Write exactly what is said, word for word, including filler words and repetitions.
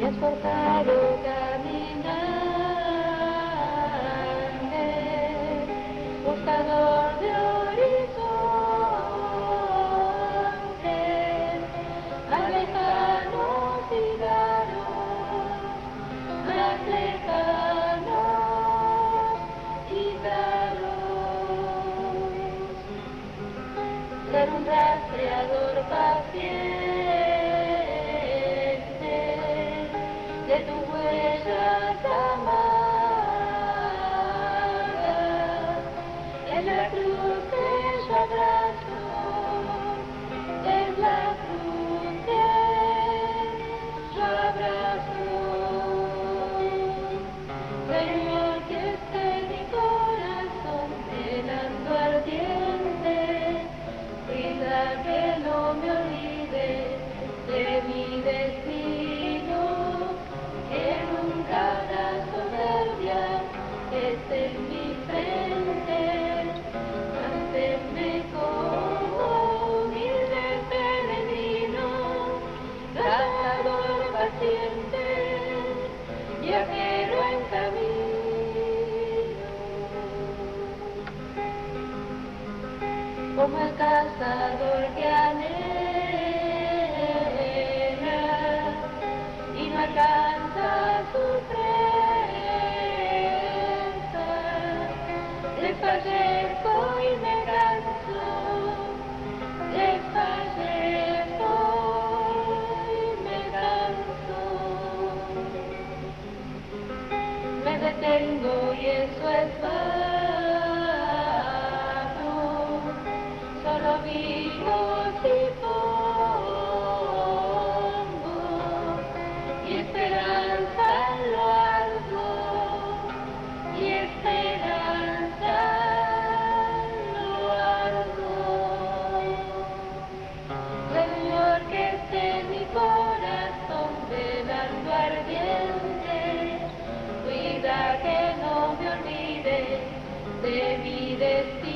has forjado caminante, buscador de horizontes, más lejanos y claros, más lejanos y claros. Ser un rastreador paciente de tus huellas amadas, es la cruz que yo abrazo, es la cruz que yo abrazo. Señor, que esté mi corazón velando ardiente, cuida que no me olvide de mi destino, que nunca la soberbia esté en mi frente. Manténme como humilde peregrino, cazador paciente, viajero en camino. Como el cazador que anhela y no alcanza su presa, desfallezco y me canso, desfallezco y me canso. Me detengo y eso es vano, solo vivo si pongo mi esperanza en lo alto, mi esperanza en lo alto. Señor, que esté mi corazón velando ardiente, cuida que no me olvide de mi destino.